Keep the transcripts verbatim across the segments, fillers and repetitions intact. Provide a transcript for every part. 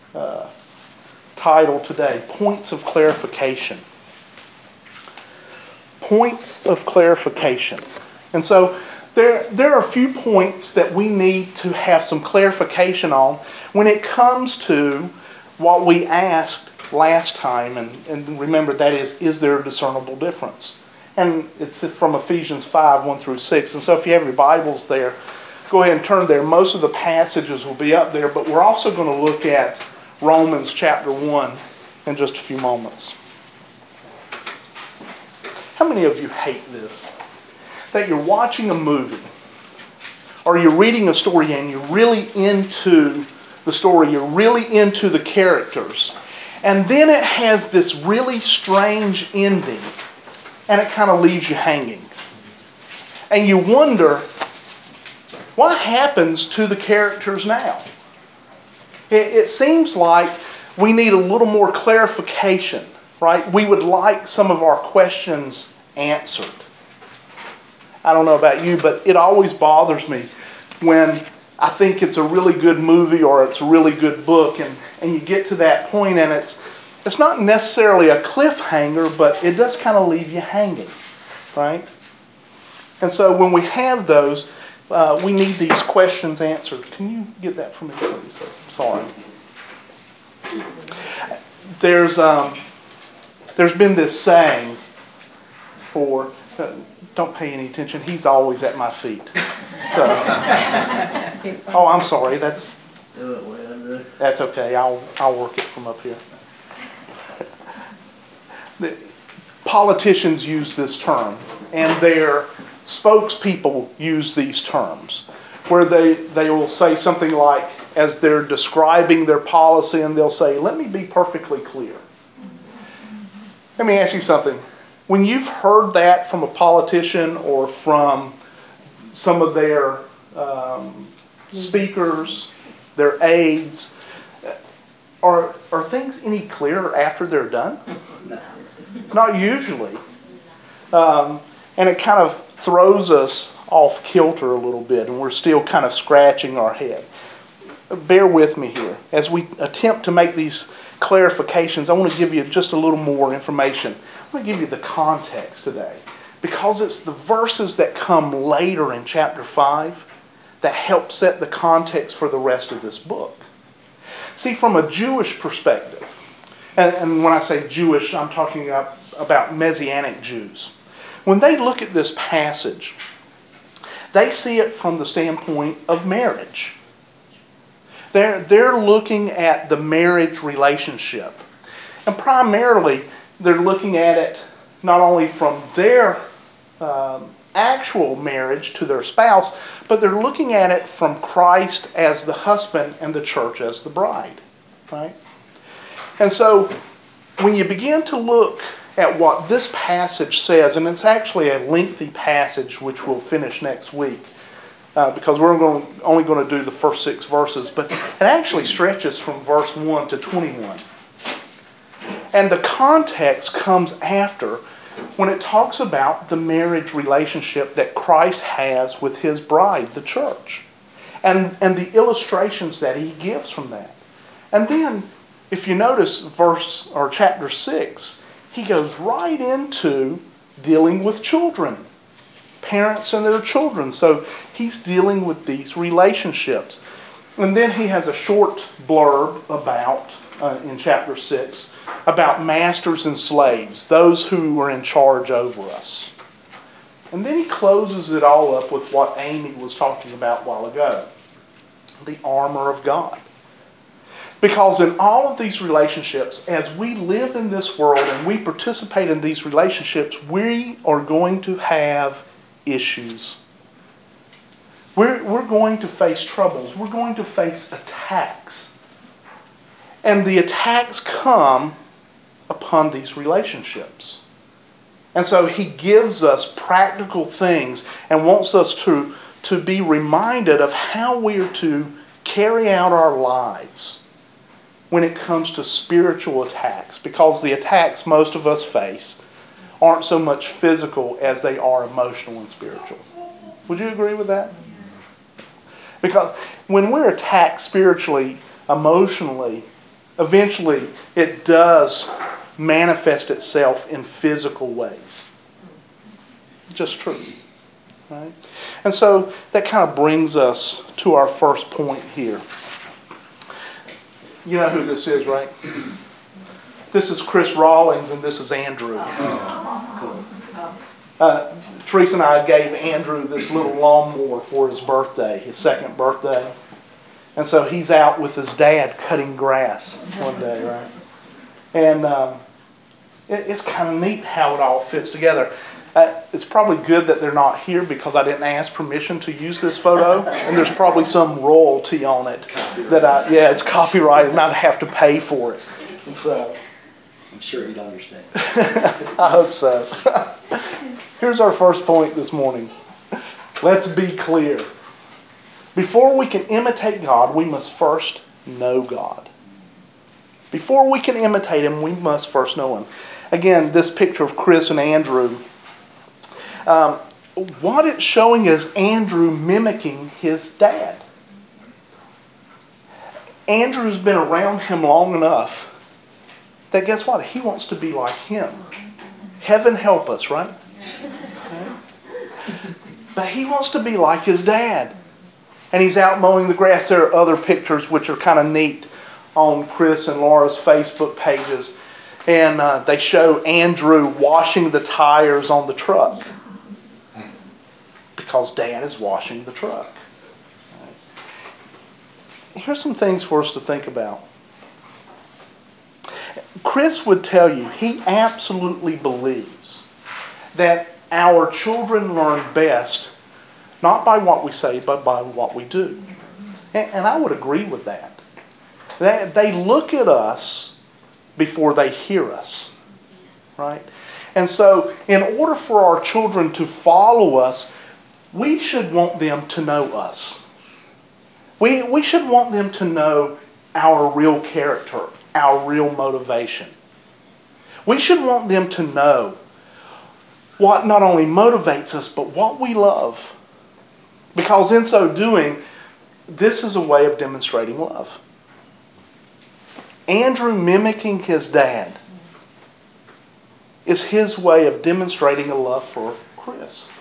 uh, title today, Points of Clarification. Points of clarification. And so there, there are a few points that we need to have some clarification on when it comes to what we asked last time. And, and remember, that is, is there a discernible difference? And it's from Ephesians five, one through six. And so if you have your Bibles there, go ahead and turn there. Most of the passages will be up there, but we're also going to look at Romans chapter one in just a few moments. How many of you hate this? That you're watching a movie or you're reading a story and you're really into the story, you're really into the characters, and then it has this really strange ending and it kind of leaves you hanging. And you wonder, what happens to the characters now? It, it seems like we need a little more clarification. Right? We would like some of our questions answered. I don't know about you, but it always bothers me when I think it's a really good movie or it's a really good book, and, and you get to that point and it's it's not necessarily a cliffhanger, but it does kind of leave you hanging. Right? And so when we have those, uh, we need these questions answered. Can you get that for me, please? Sorry. There's... Um, There's been this saying for, uh, don't pay any attention, he's always at my feet. So, oh, I'm sorry, that's that's okay, I'll, I'll work it from up here. The politicians use this term, and their spokespeople use these terms, where they, they will say something like, as they're describing their policy, and they'll say, let me be perfectly clear. Let me ask you something. When you've heard that from a politician or from some of their um, speakers, their aides, are, are things any clearer after they're done? No. Not usually. Um, and it kind of throws us off kilter a little bit, and we're still kind of scratching our head. Bear with me here. As we attempt to make these clarifications, I want to give you just a little more information. I want to give you the context today, because it's the verses that come later in chapter five that help set the context for the rest of this book. See, from a Jewish perspective, and, and when I say Jewish, I'm talking about, about Messianic Jews. When they look at this passage, they see it from the standpoint of marriage. They're, they're looking at the marriage relationship. And primarily, they're looking at it not only from their um, actual marriage to their spouse, but they're looking at it from Christ as the husband and the church as the bride. Right? And so, when you begin to look at what this passage says, and it's actually a lengthy passage which we'll finish next week, Uh, because we're going, only going to do the first six verses, but it actually stretches from verse one to twenty-one. And the context comes after when it talks about the marriage relationship that Christ has with his bride, the church, and, and the illustrations that he gives from that. And then, if you notice verse or chapter six, he goes right into dealing with children. Parents and their children. So he's dealing with these relationships. And then he has a short blurb about, uh, in chapter six, about masters and slaves, those who are in charge over us. And then he closes it all up with what Amy was talking about a while ago, the armor of God. Because in all of these relationships, as we live in this world and we participate in these relationships, we are going to have issues. We're, we're going to face troubles. We're going to face attacks. And the attacks come upon these relationships. And so he gives us practical things and wants us to, to be reminded of how we are to carry out our lives when it comes to spiritual attacks. Because the attacks most of us face aren't so much physical as they are emotional and spiritual. Would you agree with that? Because when we're attacked spiritually, emotionally, eventually it does manifest itself in physical ways. Just true. Right? And so that kind of brings us to our first point here. You know who this is, right? This is Chris Rawlings and this is Andrew. Uh, Teresa and I gave Andrew this little lawnmower for his birthday, his second birthday. And so he's out with his dad cutting grass one day, right? And um, it, it's kind of neat how it all fits together. Uh, it's probably good that they're not here because I didn't ask permission to use this photo, and there's probably some royalty on it that I, yeah, it's copyrighted and I'd have to pay for it. And so, I'm sure he'd understand. I hope so. Here's our first point this morning. Let's be clear. Before we can imitate God, we must first know God. Before we can imitate Him, we must first know Him. Again, this picture of Chris and Andrew, um, what it's showing is Andrew mimicking his dad. Andrew's been around him long enough that guess what? He wants to be like him. Heaven help us, right? But he wants to be like his dad. And he's out mowing the grass. There are other pictures which are kind of neat on Chris and Laura's Facebook pages. And uh, they show Andrew washing the tires on the truck. Because Dad is washing the truck. Here's some things for us to think about. Chris would tell you he absolutely believes that our children learn best not by what we say, but by what we do. And, and I would agree with that. They, they look at us before they hear us. Right? And so, in order for our children to follow us, we should want them to know us. We, we should want them to know our real character, our real motivation. We should want them to know what not only motivates us, but what we love. Because in so doing, this is a way of demonstrating love. Andrew mimicking his dad is his way of demonstrating a love for Chris.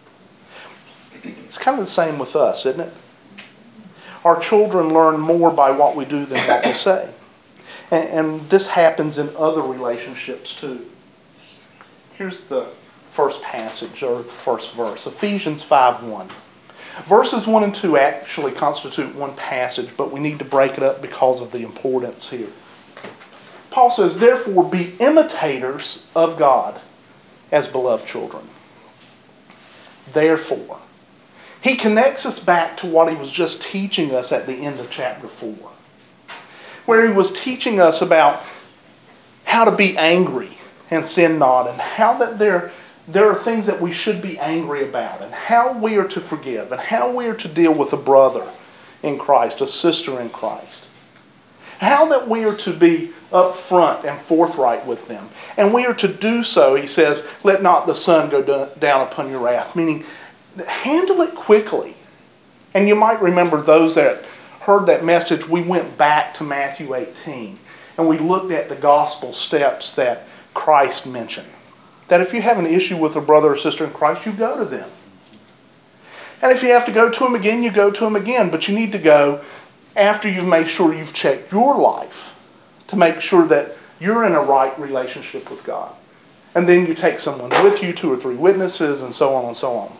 It's kind of the same with us, isn't it? Our children learn more by what we do than what we say. And, and this happens in other relationships too. Here's the first passage, or the first verse, Ephesians five one. Verses one and two actually constitute one passage, but we need to break it up because of the importance here. Paul says, therefore be imitators of God as beloved children. Therefore. He connects us back to what he was just teaching us at the end of chapter four. Where he was teaching us about how to be angry and sin not, and how that there, there are things that we should be angry about, and how we are to forgive, and how we are to deal with a brother in Christ, a sister in Christ. How that we are to be upfront and forthright with them. And we are to do so, he says, let not the sun go down upon your wrath. Meaning, handle it quickly. And you might remember those that heard that message, we went back to Matthew eighteen. And we looked at the gospel steps that Christ mentioned. That if you have an issue with a brother or sister in Christ, you go to them. And if you have to go to them again, you go to them again. But you need to go after you've made sure you've checked your life to make sure that you're in a right relationship with God. And then you take someone with you, two or three witnesses, and so on and so on.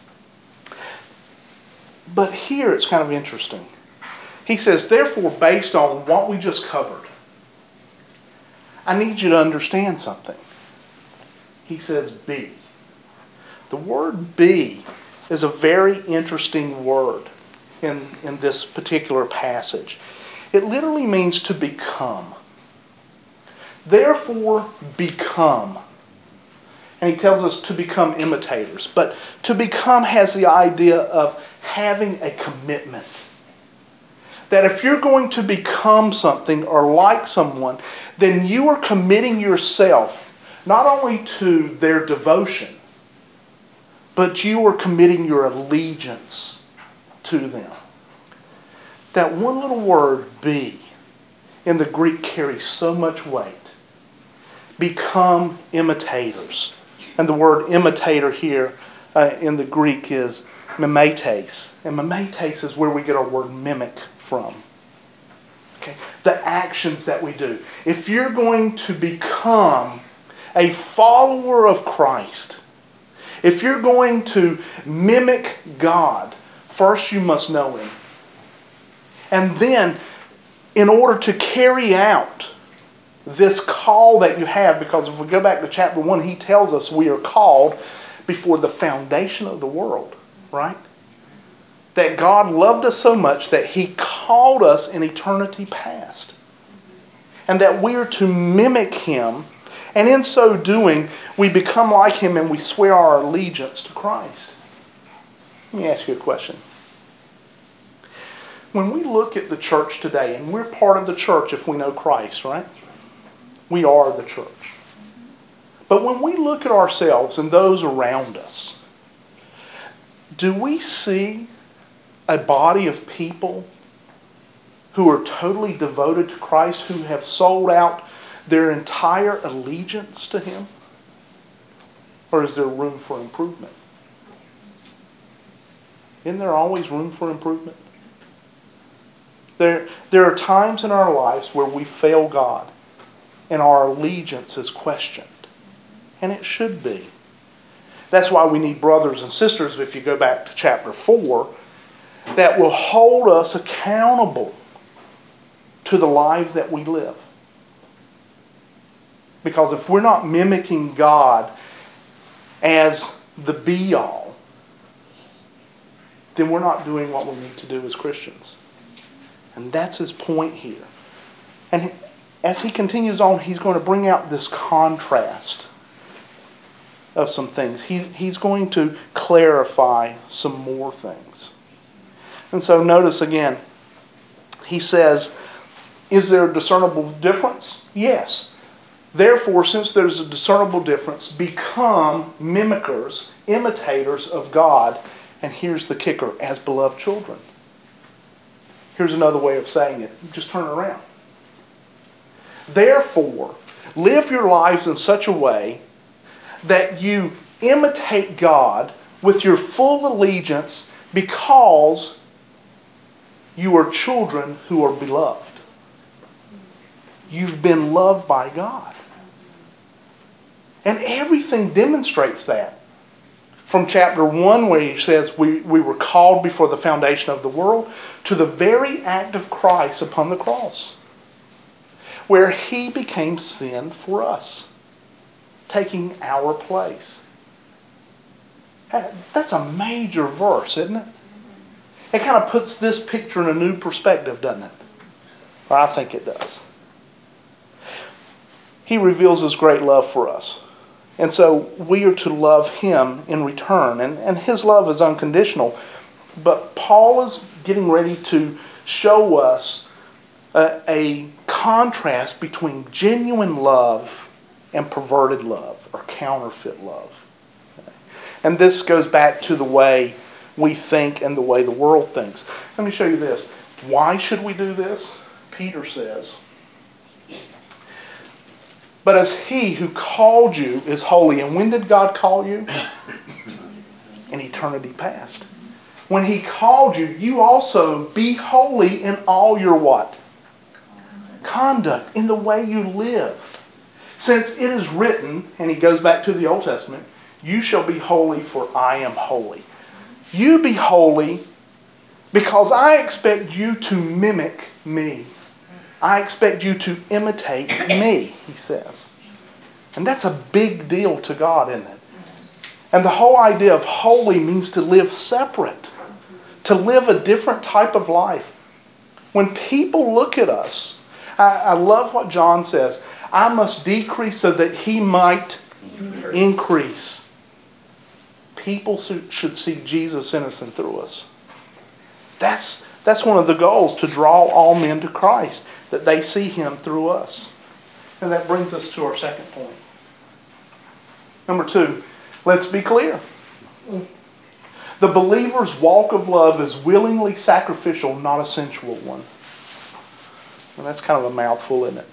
But here it's kind of interesting. He says, therefore, based on what we just covered, I need you to understand something. He says, be. The word be is a very interesting word in, in this particular passage. It literally means to become. Therefore, become. And he tells us to become imitators. But to become has the idea of having a commitment. That if you're going to become something or like someone, then you are committing yourself not only to their devotion, but you are committing your allegiance to them. That one little word, be, in the Greek carries so much weight. Become imitators. And the word imitator here uh, in the Greek is mimetes. And mimetes is where we get our word mimic from. Okay? The actions that we do. If you're going to become a follower of Christ, if you're going to mimic God, first you must know Him. And then, in order to carry out this call that you have, because if we go back to chapter one, he tells us we are called before the foundation of the world, right? That God loved us so much that He called us in eternity past. And that we are to mimic Him, and in so doing, we become like Him and we swear our allegiance to Christ. Let me ask you a question. When we look at the church today, and we're part of the church if we know Christ, right? We are the church. But when we look at ourselves and those around us, do we see a body of people who are totally devoted to Christ, who have sold out their entire allegiance to Him? Or is there room for improvement? Isn't there always room for improvement? There, there are times in our lives where we fail God and our allegiance is questioned. And it should be. That's why we need brothers and sisters, if you go back to chapter four, that will hold us accountable to the lives that we live. Because if we're not mimicking God as the be-all, then we're not doing what we need to do as Christians. And that's his point here. And as he continues on, he's going to bring out this contrast of some things. He, he's going to clarify some more things. And so notice again, he says, is there a discernible difference? Yes. Therefore, since there's a discernible difference, become mimickers, imitators of God. And here's the kicker, as beloved children. Here's another way of saying it. Just turn it around. Therefore, live your lives in such a way that you imitate God with your full allegiance because you are children who are beloved. You've been loved by God. And everything demonstrates that. From chapter one, where he says we, we were called before the foundation of the world, to the very act of Christ upon the cross, where He became sin for us, taking our place. That's a major verse, isn't it? It kind of puts this picture in a new perspective, doesn't it? Or I think it does. He reveals His great love for us. And so we are to love Him in return. And, and His love is unconditional. But Paul is getting ready to show us a, a contrast between genuine love and perverted love, or counterfeit love. Okay. And this goes back to the way we think and the way the world thinks. Let me show you this. Why should we do this? Peter says, but as He who called you is holy. And when did God call you? In eternity past. When He called you, you also be holy in all your what? Conduct, in the way you live. Since it is written, and he goes back to the Old Testament, you shall be holy, for I am holy. You be holy because I expect you to mimic me. I expect you to imitate me, he says. And that's a big deal to God, isn't it? And the whole idea of holy means to live separate, to live a different type of life. When people look at us, I, I love what John says, I must decrease so that He might increase. People should see Jesus innocent through us. That's, that's one of the goals, to draw all men to Christ, that they see Him through us. And that brings us to our second point. Number two, let's be clear. The believer's walk of love is willingly sacrificial, not a sensual one. And that's kind of a mouthful, isn't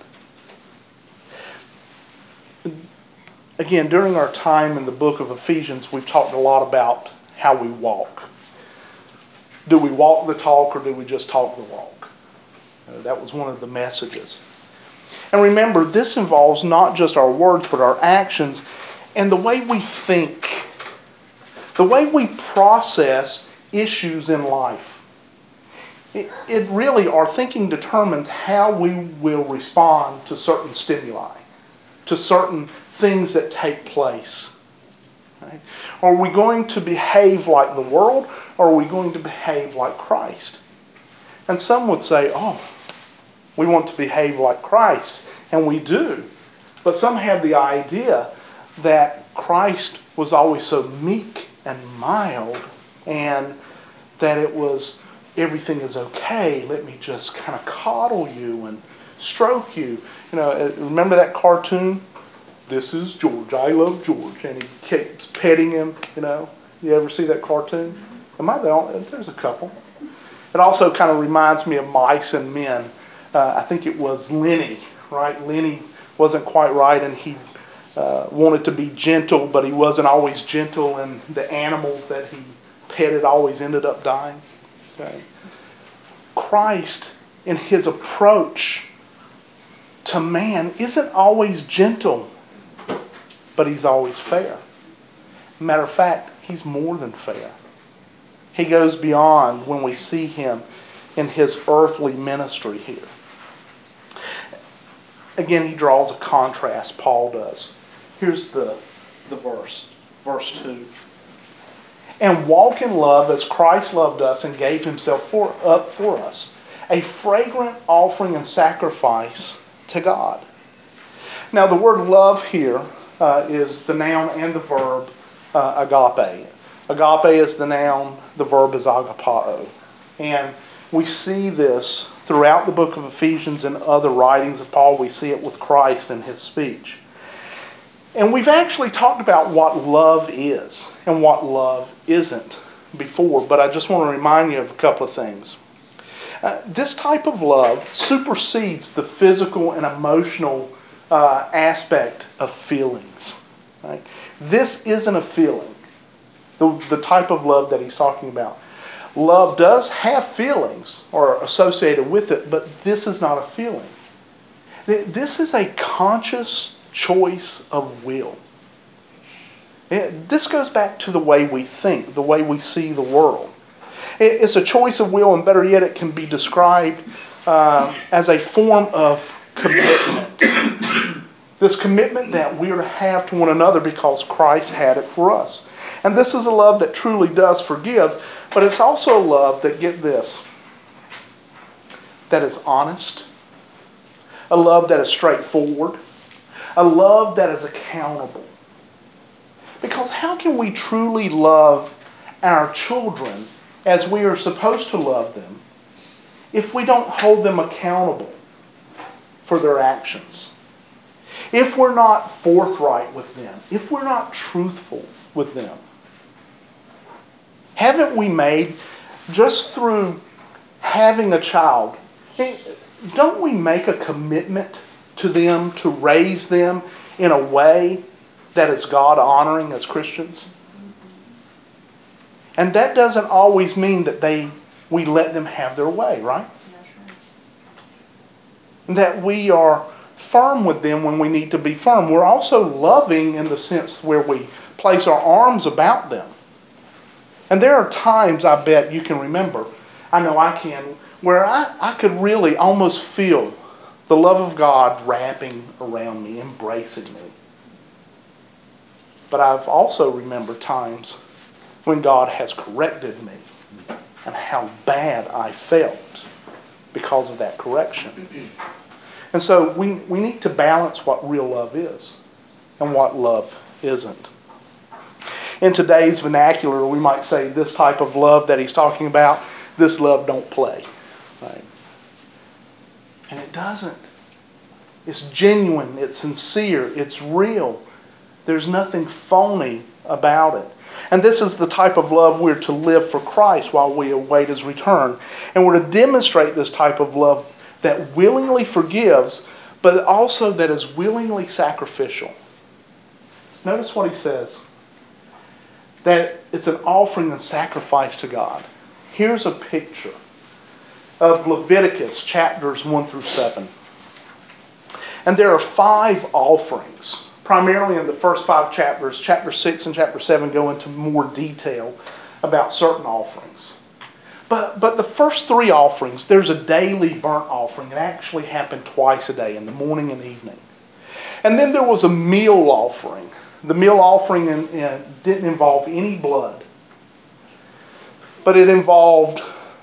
it? Again, during our time in the book of Ephesians, we've talked a lot about how we walk. Do we walk the talk or do we just talk the walk? Uh, that was one of the messages. And remember, this involves not just our words, but our actions and the way we think, the way we process issues in life. It, it really, our thinking determines how we will respond to certain stimuli, to certain things that take place. Right? Are we going to behave like the world, or are we going to behave like Christ? And some would say, oh, we want to behave like Christ, and we do. But some have the idea that Christ was always so meek and mild, and that it was, everything is okay, let me just kind of coddle you and stroke you. You know, remember that cartoon? This is George, I love George. And he keeps petting him, you know. You ever see that cartoon? Am I the only? There's a couple. It also kind of reminds me of Mice and Men. Uh, I think it was Lenny, right? Lenny wasn't quite right, and he uh, wanted to be gentle, but he wasn't always gentle, and the animals that he petted always ended up dying. Okay. Christ, in his approach to man, isn't always gentle, but he's always fair. Matter of fact, he's more than fair. He goes beyond when we see him in his earthly ministry here. Again, he draws a contrast, Paul does. Here's the, the verse, verse two. And walk in love as Christ loved us and gave himself for, up for us, a fragrant offering and sacrifice to God. Now, the word love here uh, is the noun and the verb uh, agape. Agape is the noun, the verb is agapao. And we see this throughout the book of Ephesians and other writings of Paul. We see it with Christ in his speech. And we've actually talked about what love is and what love isn't before, but I just want to remind you of a couple of things. Uh, this type of love supersedes the physical and emotional uh, aspect of feelings. Right? This isn't a feeling, the, the type of love that he's talking about. Love does have feelings or associated with it, but this is not a feeling. This is a conscious choice of will. This goes back to the way we think, the way we see the world. It's a choice of will, and better yet, it can be described uh, as a form of commitment. This commitment that we are to have to one another because Christ had it for us. And this is a love that truly does forgive, but it's also a love that, get this, that is honest, a love that is straightforward, a love that is accountable. Because how can we truly love our children as we are supposed to love them if we don't hold them accountable for their actions? If we're not forthright with them, if we're not truthful with them? Haven't we made, just through having a child, don't we make a commitment to them, to raise them in a way that is God-honoring as Christians? And that doesn't always mean that they we let them have their way, right? And that we are firm with them when we need to be firm. We're also loving in the sense where we place our arms about them. And there are times, I bet you can remember, I know I can, where I, I could really almost feel the love of God wrapping around me, embracing me. But I've also remembered times when God has corrected me and how bad I felt because of that correction. And so we, we need to balance what real love is and what love isn't. In today's vernacular, we might say this type of love that he's talking about, this love don't play. Right? And it doesn't. It's genuine, it's sincere, it's real. There's nothing phony about it. And this is the type of love we're to live for Christ while we await his return. And we're to demonstrate this type of love that willingly forgives, but also that is willingly sacrificial. Notice what he says. That it's an offering and sacrifice to God. Here's a picture of Leviticus chapters one through seven. And there are five offerings. Primarily in the first five chapters, chapter six and chapter seven go into more detail about certain offerings. But, but the first three offerings, there's a daily burnt offering. It actually happened twice a day, in the morning and evening. And then there was a meal offering. The meal offering in, in, didn't involve any blood, but it involved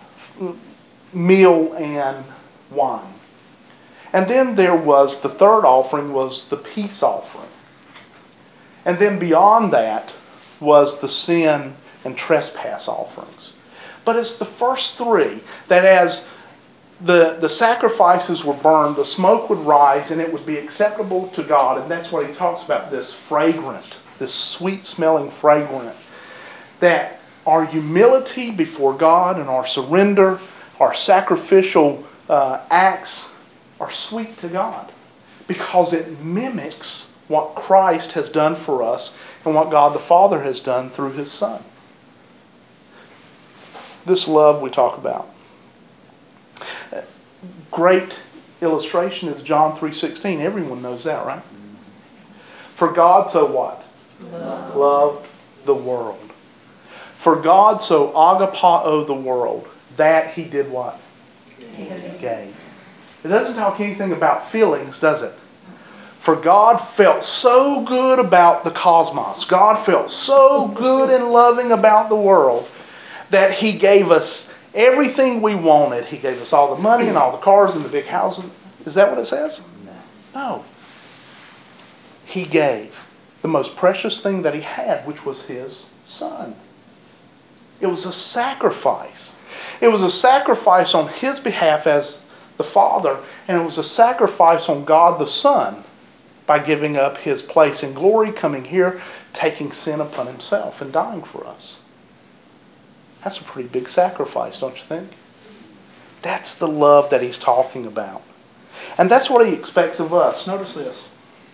meal and wine. And then there was, the third offering was the peace offering. And then beyond that was the sin and trespass offerings. But it's the first three that as the, the sacrifices were burned, the smoke would rise and it would be acceptable to God. And that's what he talks about, this fragrant, this sweet-smelling fragrant. That our humility before God and our surrender, our sacrificial uh, acts are sweet to God. Because it mimics what Christ has done for us and what God the Father has done through His Son. This love we talk about. Great illustration is John three sixteen. Everyone knows that, right? For God so what? Love. Loved the world. For God so agapao the world that He did what? Gave. Gave. It doesn't talk anything about feelings, does it? For God felt so good about the cosmos. God felt so good and loving about the world that He gave us everything we wanted. He gave us all the money and all the cars and the big houses. Is that what it says? No. He gave the most precious thing that He had, which was His Son. It was a sacrifice. It was a sacrifice on His behalf as the Father, and it was a sacrifice on God the Son by giving up His place in glory, coming here, taking sin upon Himself and dying for us. That's a pretty big sacrifice, don't you think? That's the love that He's talking about. And that's what He expects of us. Notice this.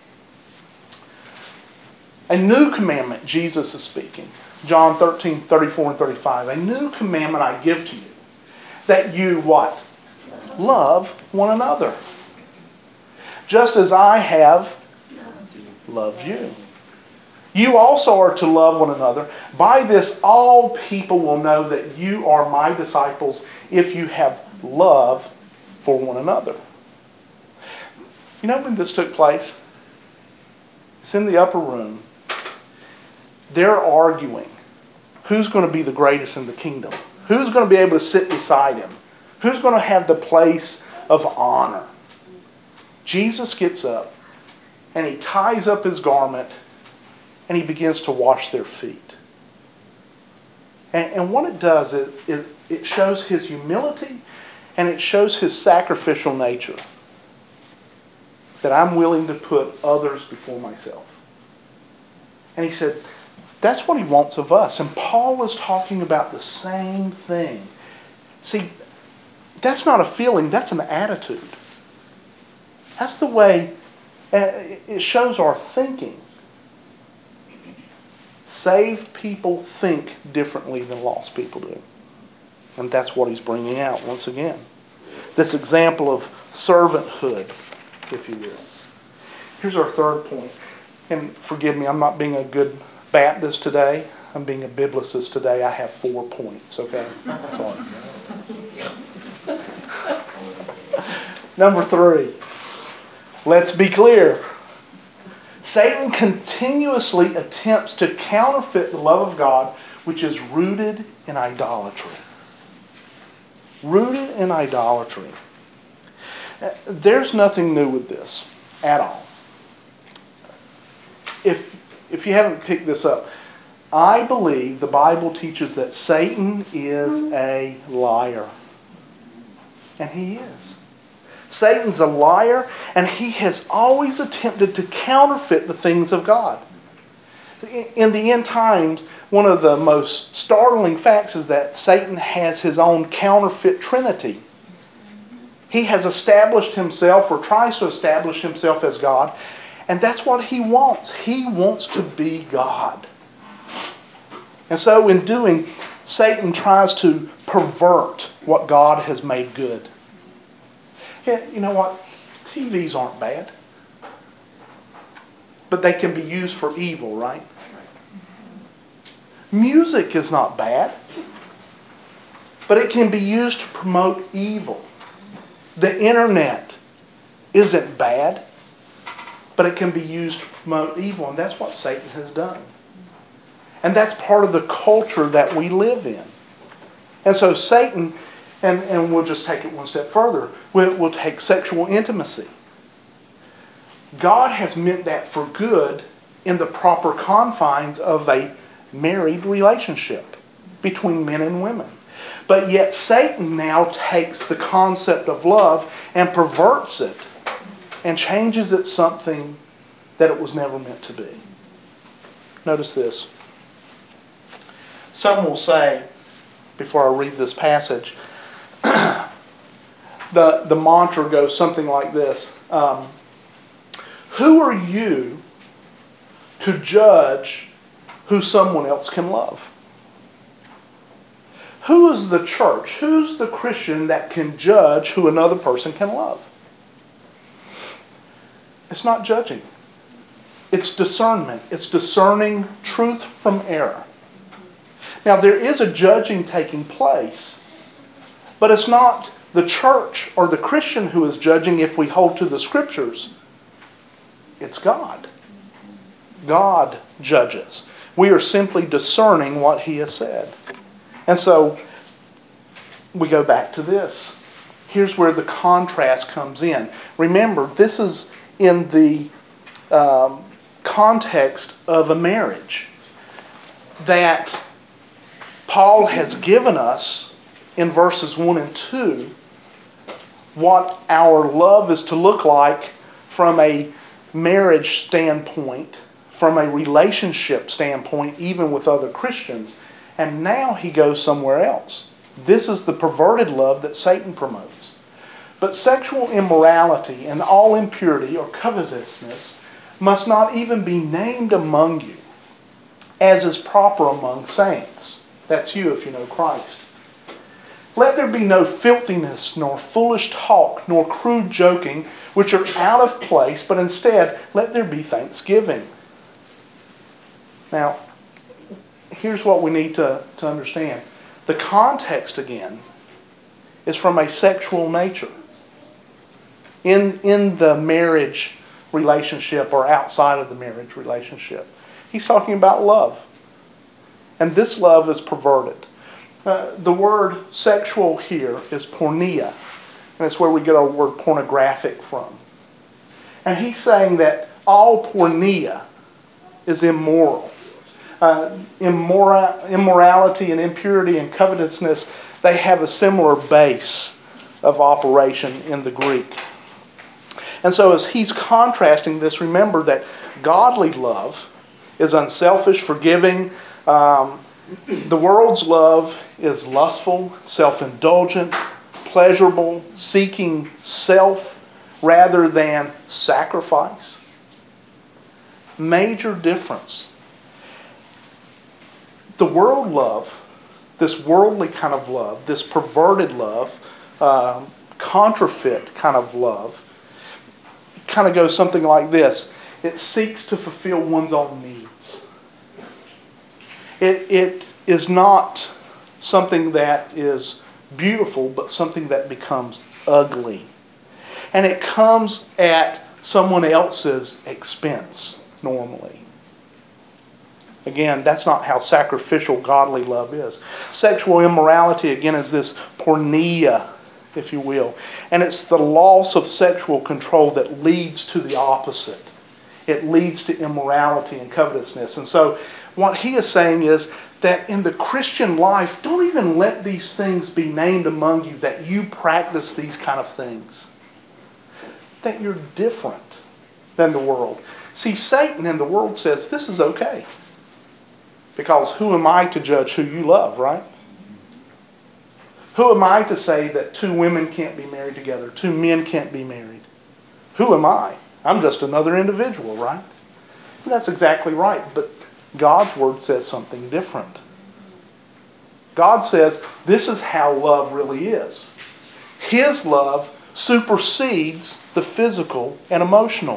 A new commandment Jesus is speaking. John thirteen, thirty-four and thirty-five. A new commandment I give to you. That you what? Love one another. Just as I have loved you. You also are to love one another. By this all people will know that you are my disciples if you have love for one another. You know when this took place? It's in the upper room. They're arguing. Who's going to be the greatest in the kingdom? Who's going to be able to sit beside Him? Who's going to have the place of honor? Jesus gets up and He ties up His garment and He begins to wash their feet. And, and what it does is, is it shows His humility and it shows His sacrificial nature. That I'm willing to put others before myself. And He said, that's what He wants of us. And Paul is talking about the same thing. See, that's not a feeling, that's an attitude. That's the way it shows our thinking. Saved people think differently than lost people do. And that's what he's bringing out once again. This example of servanthood, if you will. Here's our third point. And forgive me, I'm not being a good Baptist today. I'm being a biblicist today. I have four points, okay? That's all. Number three. Let's be clear. Satan continuously attempts to counterfeit the love of God, which is rooted in idolatry. Rooted in idolatry. There's nothing new with this at all. If, if you haven't picked this up, I believe the Bible teaches that Satan is a liar. And he is. Satan's a liar, and he has always attempted to counterfeit the things of God. In the end times, one of the most startling facts is that Satan has his own counterfeit trinity. He has established himself or tries to establish himself as God. And that's what he wants. He wants to be God. And so in doing, Satan tries to pervert what God has made good. Yeah, you know what? T Vs aren't bad. But they can be used for evil, right? Music is not bad. But it can be used to promote evil. The internet isn't bad. But it can be used to promote evil. And that's what Satan has done. And that's part of the culture that we live in. And so Satan, and, and we'll just take it one step further, we'll, we'll take sexual intimacy. God has meant that for good in the proper confines of a married relationship between men and women. But yet Satan now takes the concept of love and perverts it and changes it something that it was never meant to be. Notice this. Some will say, before I read this passage, the, the mantra goes something like this. Um, Who are you to judge who someone else can love? Who is the church? Who's the Christian that can judge who another person can love? It's not judging. It's discernment. It's discerning truth from error. Now, there is a judging taking place, but it's not the church or the Christian who is judging if we hold to the Scriptures. It's God. God judges. We are simply discerning what He has said. And so, we go back to this. Here's where the contrast comes in. Remember, this is in the um, context of a marriage that Paul has given us in verses one and two what our love is to look like from a marriage standpoint, from a relationship standpoint, even with other Christians. And now he goes somewhere else. This is the perverted love that Satan promotes. But sexual immorality and all impurity or covetousness must not even be named among you, as is proper among saints. That's you if you know Christ. Let there be no filthiness, nor foolish talk, nor crude joking, which are out of place, but instead let there be thanksgiving. Now, here's what we need to, to understand. The context, again, is from a sexual nature. In, in the marriage relationship or outside of the marriage relationship. He's talking about love. And this love is perverted. Uh, the word sexual here is porneia. And it's where we get our word pornographic from. And he's saying that all porneia is immoral. Uh, immora- immorality and impurity and covetousness, they have a similar base of operation in the Greek. And so as he's contrasting this, remember that godly love is unselfish, forgiving. Um, the world's love is lustful, self-indulgent, pleasurable, seeking self rather than sacrifice. Major difference. The world love, this worldly kind of love, this perverted love, uh, counterfeit kind of love, kind of goes something like this. It seeks to fulfill one's own needs. It, it is not something that is beautiful, but something that becomes ugly. And it comes at someone else's expense, normally. Again, that's not how sacrificial godly love is. Sexual immorality, again, is this porneia, if you will. And it's the loss of sexual control that leads to the opposite. It leads to immorality and covetousness. And so what he is saying is that in the Christian life, don't even let these things be named among you, that you practice these kind of things. That you're different than the world. See, Satan in the world says this is okay. Because who am I to judge who you love, right? Who am I to say that two women can't be married together, two men can't be married? Who am I? I'm just another individual, right? And that's exactly right, but God's Word says something different. God says this is how love really is. His love supersedes the physical and emotional.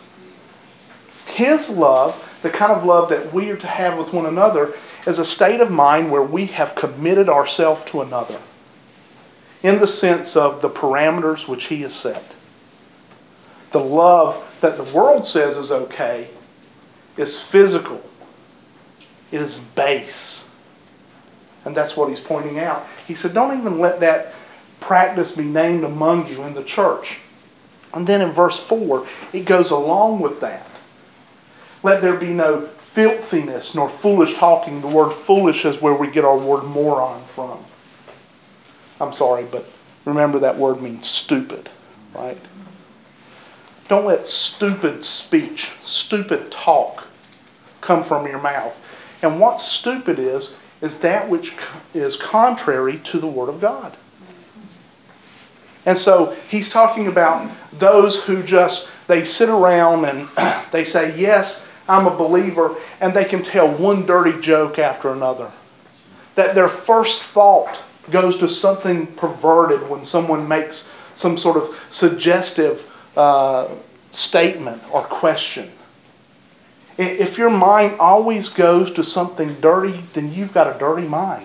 His love, the kind of love that we are to have with one another, is a state of mind where we have committed ourselves to another in the sense of the parameters which He has set. The love that the world says is okay is physical. It is base. And that's what He's pointing out. He said, don't even let that practice be named among you in the church. And then in verse four, it goes along with that. Let there be no filthiness nor foolish talking. The word foolish is where we get our word moron from. I'm sorry, but remember that word means stupid, right? Don't let stupid speech, stupid talk come from your mouth. And what stupid is, is that which is contrary to the Word of God. And so he's talking about those who just, they sit around and they say, yes, I'm a believer, and they can tell one dirty joke after another. That their first thought goes to something perverted when someone makes some sort of suggestive uh, statement or question. If your mind always goes to something dirty, then you've got a dirty mind.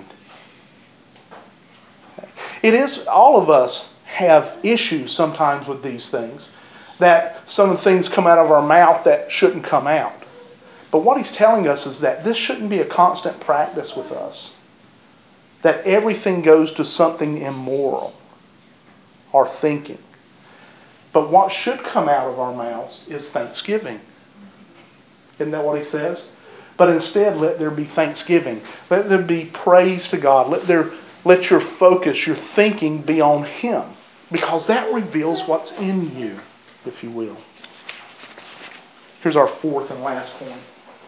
It is, all of us have issues sometimes with these things, that some things come out of our mouth that shouldn't come out. But what he's telling us is that this shouldn't be a constant practice with us. That everything goes to something immoral or thinking. But what should come out of our mouths is thanksgiving. Isn't that what he says? But instead, let there be thanksgiving. Let there be praise to God. Let there, let your focus, your thinking be on Him. Because that reveals what's in you, if you will. Here's our fourth and last point.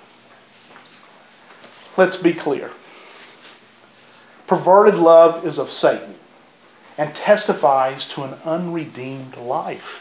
Let's be clear. Perverted love is of Satan and testifies to an unredeemed life.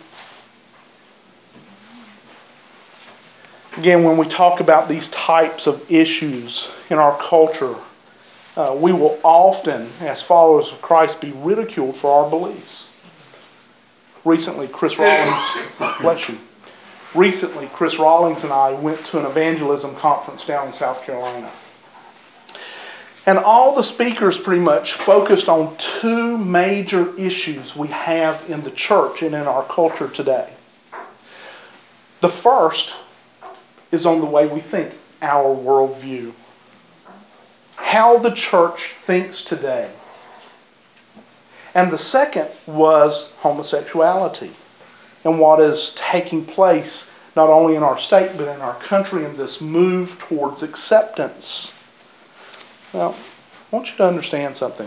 Again, when we talk about these types of issues in our culture, uh, we will often, as followers of Christ, be ridiculed for our beliefs. Recently, Chris Rawlings, bless you. Recently, Chris Rawlings and I went to an evangelism conference down in South Carolina. And all the speakers pretty much focused on two major issues we have in the church and in our culture today. The first is on the way we think, our worldview. How the church thinks today. And the second was homosexuality and what is taking place not only in our state but in our country in this move towards acceptance. Now, I want you to understand something.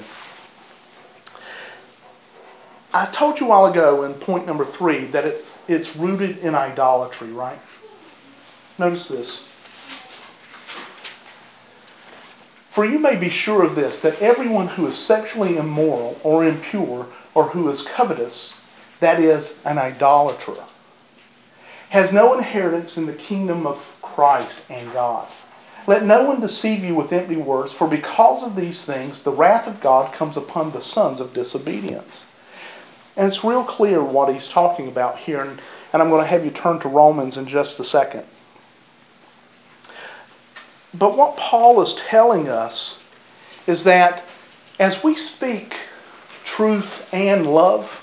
I told you a while ago in point number three that it's it's rooted in idolatry, right? Notice this. For you may be sure of this, that everyone who is sexually immoral or impure or who is covetous, that is, an idolater, has no inheritance in the kingdom of Christ and God. Let no one deceive you with empty words, for because of these things the wrath of God comes upon the sons of disobedience. And it's real clear what he's talking about here, and, and I'm going to have you turn to Romans in just a second. But what Paul is telling us is that as we speak truth and love,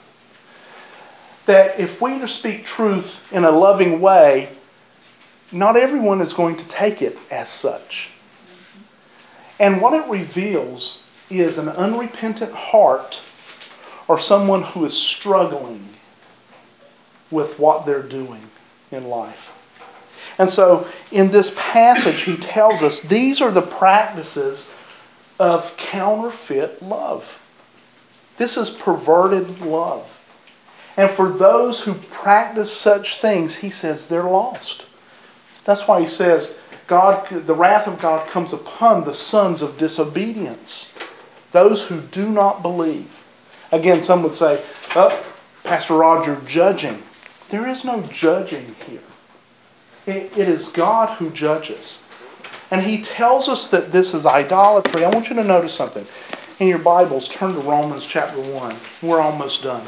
that if we to speak truth in a loving way, not everyone is going to take it as such. And what it reveals is an unrepentant heart or someone who is struggling with what they're doing in life. And so in this passage he tells us these are the practices of counterfeit love. This is perverted love. And for those who practice such things, he says they're lost. That's why he says God, the wrath of God comes upon the sons of disobedience. those who do not believe. Again, some would say, oh, Pastor Roger, judging. There is no judging here. It, it is God who judges. And he tells us that this is idolatry. I want you to notice something. In your Bibles, turn to Romans chapter one. We're almost done.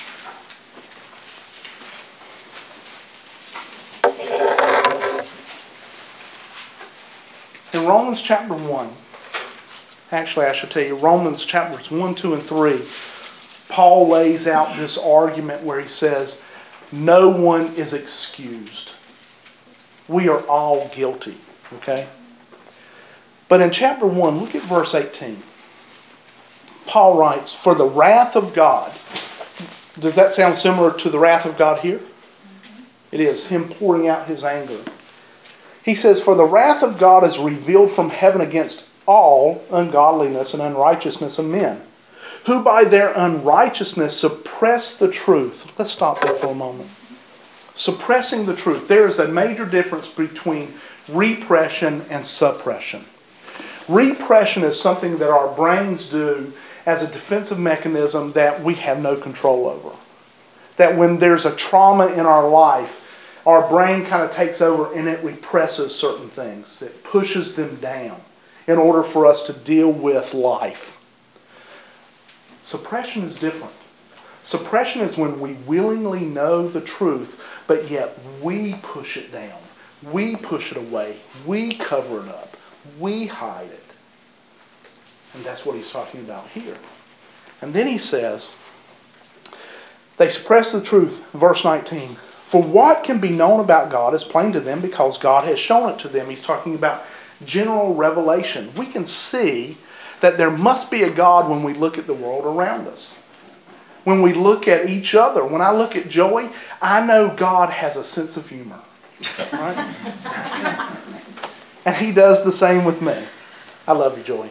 In Romans chapter one, actually I should tell you, Romans chapters one, two, and three, Paul lays out this argument where he says, no one is excused. We are all guilty. Okay? But in chapter one, look at verse eighteen. Paul writes, for the wrath of God. Does that sound similar to the wrath of God here? It is, him pouring out his anger. He says, for the wrath of God is revealed from heaven against all ungodliness and unrighteousness of men, who by their unrighteousness suppress the truth. Let's stop there for a moment. Suppressing the truth. There is a major difference between repression and suppression. Repression is something that our brains do as a defensive mechanism that we have no control over. That when there's a trauma in our life, our brain kind of takes over and it represses certain things. It pushes them down in order for us to deal with life. Suppression is different. Suppression is when we willingly know the truth, but yet we push it down. We push it away. We cover it up. We hide it. And that's what he's talking about here. And then he says, they suppress the truth. Verse nineteen. For what can be known about God is plain to them because God has shown it to them. He's talking about general revelation. We can see that there must be a God when we look at the world around us. When we look at each other. When I look at Joey, I know God has a sense of humor. Right? And he does the same with me. I love you, Joey.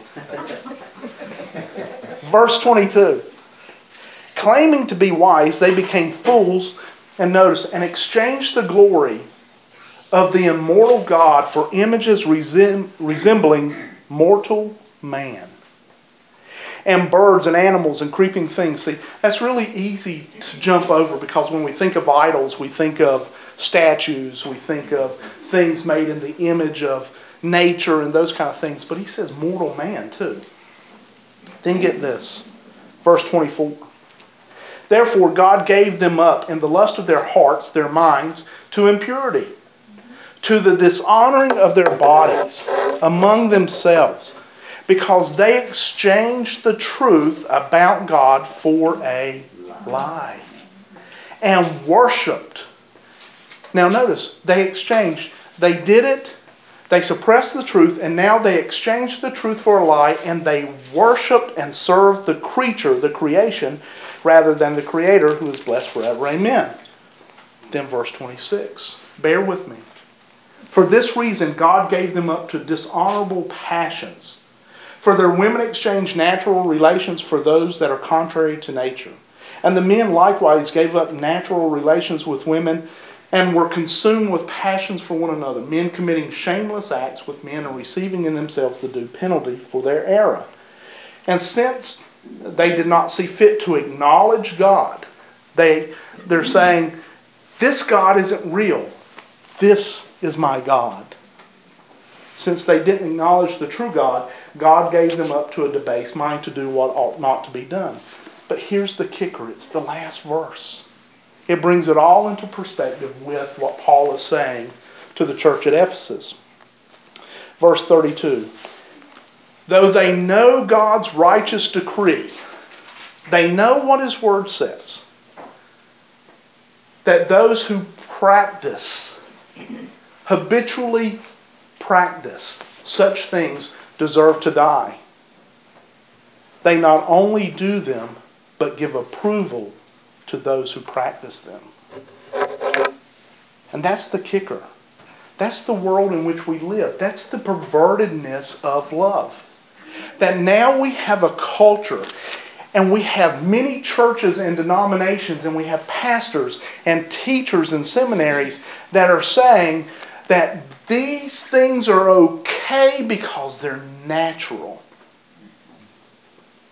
Verse twenty-two. Claiming to be wise, they became fools, and notice, and exchanged the glory of the immortal God for images resem- resembling mortal man. And birds and animals and creeping things. See, that's really easy to jump over because when we think of idols, we think of statues, we think of things made in the image of nature and those kind of things. But he says mortal man too. Then get this. Verse twenty-four. Therefore God gave them up in the lust of their hearts, their minds, to impurity, to the dishonoring of their bodies among themselves, because they exchanged the truth about God for a lie, and worshipped. Now notice, they exchanged. They did it, they suppressed the truth, and now they exchanged the truth for a lie, and they worshipped and served the creature, the creation, rather than the Creator, who is blessed forever. Amen. Then verse twenty-six. Bear with me. For this reason God gave them up to dishonorable passions. For their women exchanged natural relations for those that are contrary to nature. And the men likewise gave up natural relations with women and were consumed with passions for one another, men committing shameless acts with men and receiving in themselves the due penalty for their error. And since they did not see fit to acknowledge God, they, they're saying, this God isn't real. This is my God. Since they didn't acknowledge the true God, God gave them up to a debased mind to do what ought not to be done. But here's the kicker. It's the last verse. It brings it all into perspective with what Paul is saying to the church at Ephesus. Verse thirty-two. Though they know God's righteous decree, they know what His Word says, that those who practice, habitually practice such things deserve to die. They not only do them, but give approval to those who practice them. And that's the kicker. That's the world in which we live. That's the pervertedness of love. That now we have a culture, and we have many churches and denominations, and we have pastors and teachers and seminaries that are saying that these things are okay because they're natural.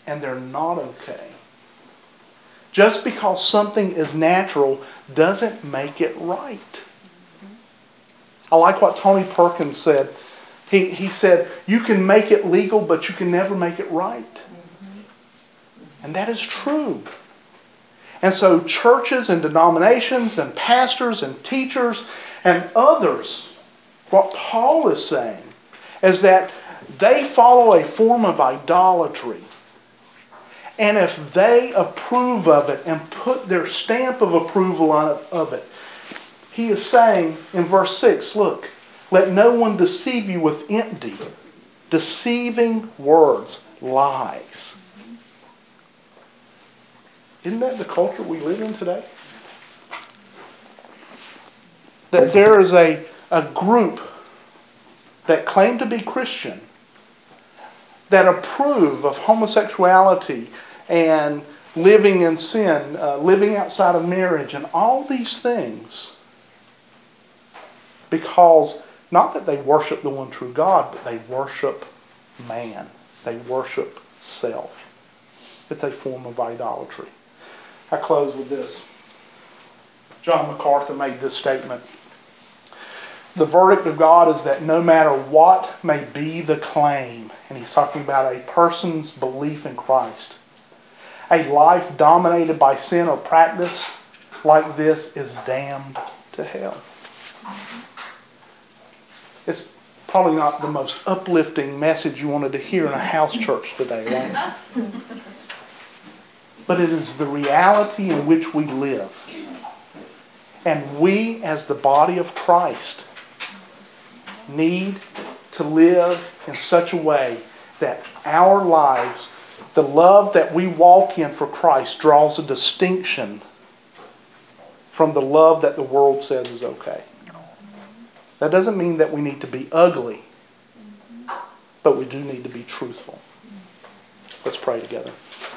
and they're not okay. Just because something is natural doesn't make it right. I like what Tony Perkins said. He, he said, you can make it legal, but you can never make it right. And that is true. And so churches and denominations and pastors and teachers and others, what Paul is saying is that they follow a form of idolatry. And if they approve of it and put their stamp of approval on it, of it, he is saying in verse six, look, let no one deceive you with empty, deceiving words, lies. Isn't that the culture we live in today? That there is a, a group that claim to be Christian that approve of homosexuality and living in sin, uh, living outside of marriage, and all these things. Because, not that they worship the one true God, but they worship man. They worship self. It's a form of idolatry. I close with this. John MacArthur made this statement. The verdict of God is that no matter what may be the claim, and he's talking about a person's belief in Christ, a life dominated by sin or practice like this is damned to hell. It's probably not the most uplifting message you wanted to hear in a house church today, right? But it is the reality in which we live. And we, as the body of Christ, need to live in such a way that our lives, the love that we walk in for Christ, draws a distinction from the love that the world says is okay. That doesn't mean that we need to be ugly, but we do need to be truthful. Let's pray together.